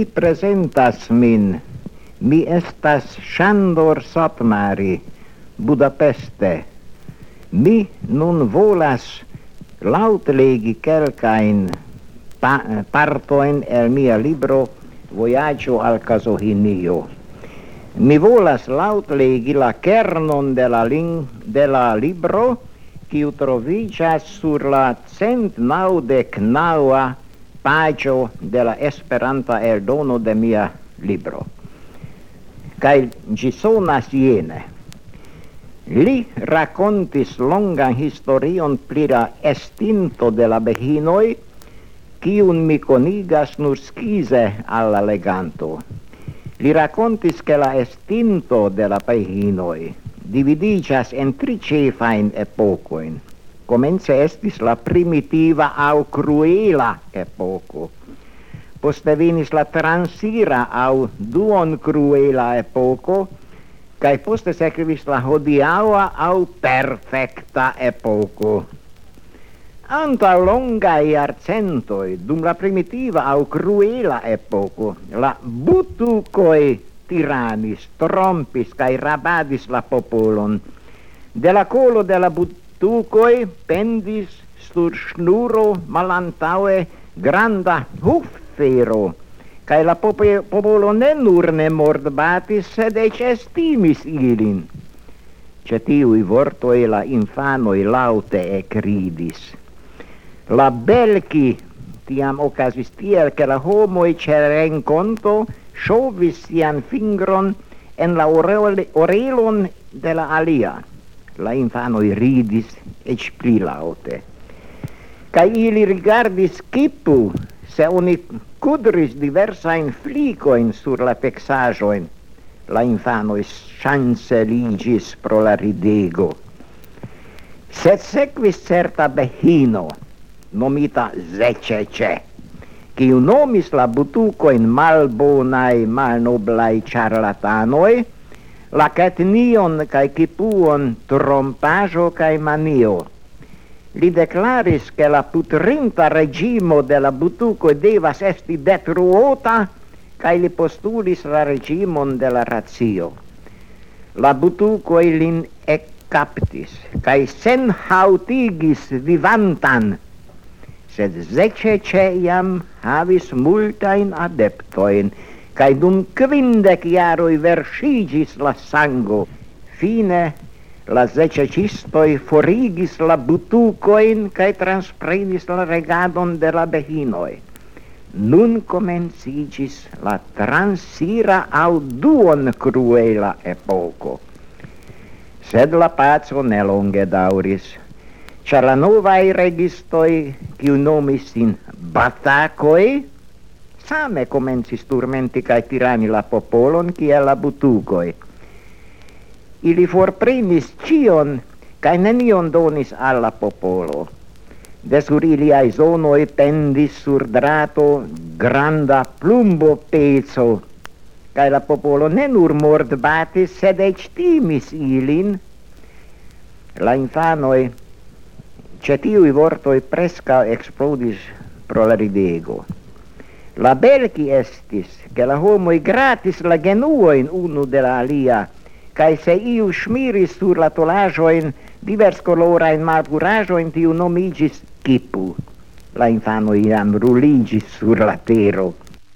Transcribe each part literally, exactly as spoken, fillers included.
presentas min, mi estas Sándor Szatmári, Budapeste. Mi nun volas lautlegi kelkajn pa partojn el mia libro Vojaĝo al Kazohinio. Mi volas lautlegi la kernon de la, de la libro, kiu troviĝas sur la cent naŭdek naŭa paĝo de la Esperanta eldono de mia libro. Kaj ĝi sonas jene. Li rakontis longan historion pri la estinto de la behinoj, kiun mi konigas nur skize al la leganto. Li rakontis ke la estinto de la behinoj dividiĝas en tri ĉefajn epokojn. Komence estis la primitiva aŭ kruela epoko. Poste venis la transira aŭ duonkruela epoko, kaj poste sekvis la hodiaŭa aŭ perfekta epoko. Antaŭ longaj jarcentoj, dum la primitiva aŭ kruela epoko, la butukoj tiranis, trompis kaj rabadis la popolon. De la kolo de la butukoj pendis sur ŝnuro malantaŭe granda hufero, kaj la popolo ne nur ne mordbatis, sed eĉ estimis ilin. Ĉe tiuj vortoj la infanoj laŭte ekridis. La belki tiam okazis tiel, ke la homoj ĉe renkonto ŝovis sian fingron en la orelon de la alia. La infanoj ridis eĉ pli laŭte. Kaj ili rigardis kipu, se oni kudris diversajn flikojn sur la teksaĵojn. La infanoj ŝanceliĝis pro la ridego. Sed sekvis certa behino, nomita Zecece, kiu nomis la butukojn malbonaj, malnoblaj ĉarlatanoj, la ketnion kaj kipuon trompaĵo kaj manio. Li deklaris, ke la putrinta reĝimo de la butukoj devas esti detruota, kaj li postulis la reĝimon de la racio. La butukoj lin ekkaptis kaj senhaŭtigis vivantan, sed Zecece jam havis multajn adeptojn, kaj dum kvindek jaroj verŝiĝis la sango. Fine la zececistoj forigis la butukojn kaj transprenis la regadon de la behinoj. Nun komenciĝis la transira aŭ duonkruela epoko. Sed la paco ne longe daŭris, ĉar la novaj registoj, kiu nomis sin batakoj, same komencis turmenti kaj tirani la popolon kiel la butukoj. Ili forprenis ĉion kaj nenion donis al la popolo. De sur iliaj zonoj pendis sur drato granda plumbopeco, kaj la popolo ne nur mordbatis, sed eĉ timis ilin. La infanoj ĉe tiuj vortoj preskaŭ eksplodis pro la ridego. La belki estis, ke la homoj gratis la genuojn unu de la alia, kaj se iu ŝmiris sur la tolaĵojn diverskolorajn malpuraĵojn, tiu nomiĝis kipu. La infanoj jam ruliĝis sur la tero.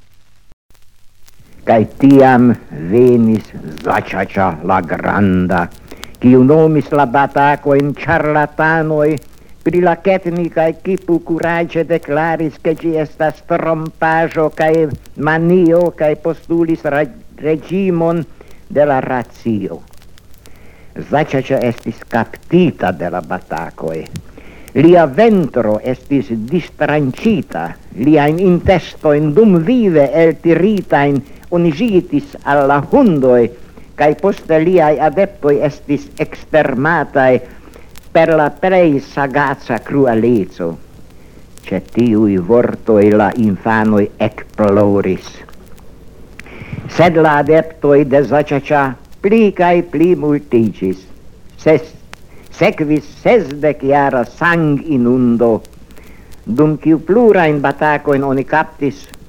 Kaj tiam venis Zecece la granda, kiu nomis la batakojn ĉarlatanoj. Pri la ketni kaj kipu kuraĝe deklaris, ke ĝi estas trompaĵo kaj manio, kaj postulis reĝimon de la racio. Zecece estis kaptita de la batakoj. Lia ventro estis distranĉita, liajn intestojn dumvive eltiritajn oni ĵitis al la hundoj, kaj poste liaj adeptoj estis ekstermataj per la plej sagaca krueleco. Ĉe tiuj vortoj la infanoj ekploris. Sed la adeptoj de Zecece pli kaj pli multiĝis. Ses, sekvis sesdekjara sanginundo, dum kiu plurajn batakojn oni kaptis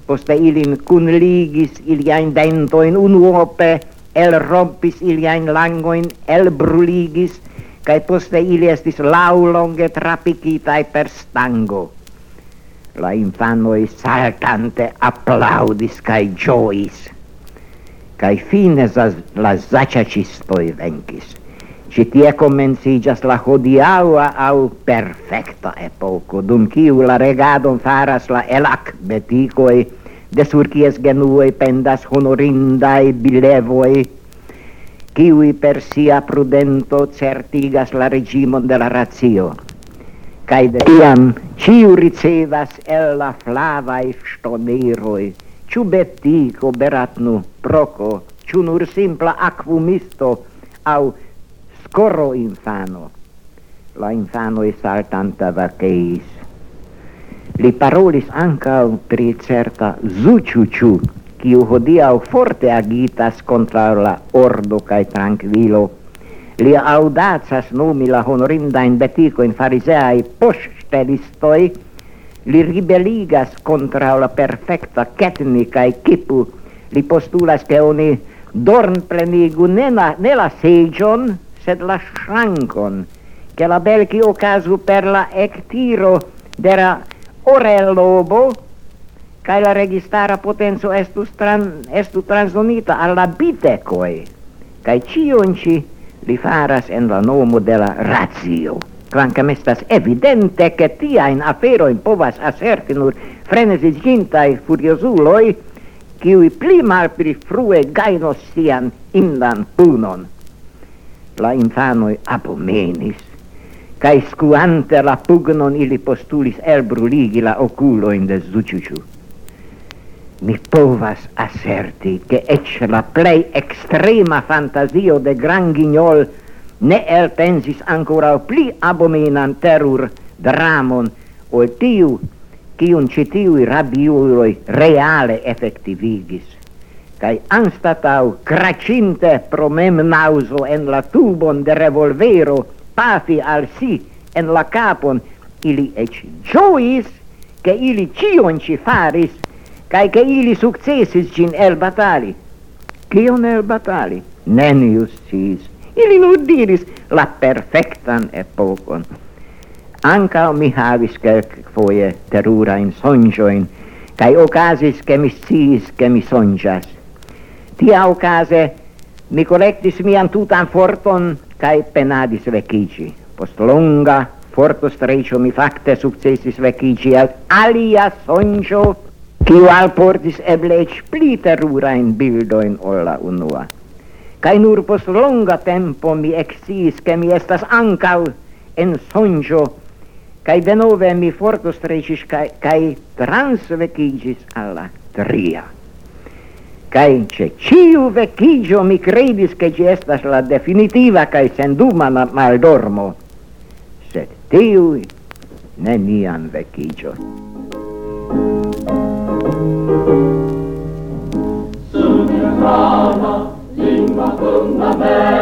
poste ilin kun ligis iliain dentoin unuope, el rompis iliain langoin el bruligis, kai poste ili estis laulonge trapikitai per stango. La infanoi saltante applaudis kai giois, kai fine la zacacistoi venkis. Ci tie comencigas la hodiaua au perfecta epoco, dum kiu la regadon faras la elac beticoi, de sur kies genuoi pendas honorindai bilevoi, kiui per sia prudento certigas la regimon de la ratio. Kai de tiam ciu ricevas el la flavai stoneroi, ciu betico beratnu proco, ciu nur simpla aquumisto au scoro infano. La infano e saltanta vaceis. Li parolis ancau pri certa Zuciuciu, kiu hodiau forte agitas contra la ordo cae tranquillo. Li audacas nomi la honorindain beticoin fariseai postelistoi, li ribeligas contra la perfecta ketni cae kipu, li postulas che oni dorn plenigu nela, nela segion, sed la shrankon, che la belki ocasu per la ectiro dera orellobo, cae la registara potenzo estu, tran, estu transdonita alla bitecoi, cae cionci li faras en la nomo de la ratio. Quancam estas evidente che tiain aferoin povas asserti nur frenesis gintai furiosuloi, kiui pli mal pli frue gainos sian indan punon. La infanoi abomenis, cae scuante la pugnon ili postulis elbruligi la oculoin de Zuciuciu. Mi povas asserti che ec la plei extrema fantasio de Gran Guignol ne elpensis ancora pli abomenan terror dramon o tiu cium citiui rabiuloi reale effectivigis. Cae anstatau cracinte pro mem nauso en la tubon de revolvero pafi al si en la capon, ili ec giois che ili cion ci faris, cae che ili successis cin el batali. Cion el batali? Nenius sis. Ili nur diris la perfectan epocon. Ancao mi havis quelc foie terura in sonjoin, cae ocasis che mi sciis che mi sonjas. Tia ocase mi collectis mian tutan forton cae penadis vecici. Post longa forto streicio mi facte successis vecici al alia sonjo, quiu alportis eble ec pli terurain bildoin olla unua. Cae nur post longa tempo mi exciis che mi estas ancau en sonjo, cae denove mi forto streicis cae, cae transvecigis alla tria. Cae ce ciu vecigio mi credis che ci estas la definitiva cae senduma maldormo, sed tiui nenian vecigio. Lingua fundamenta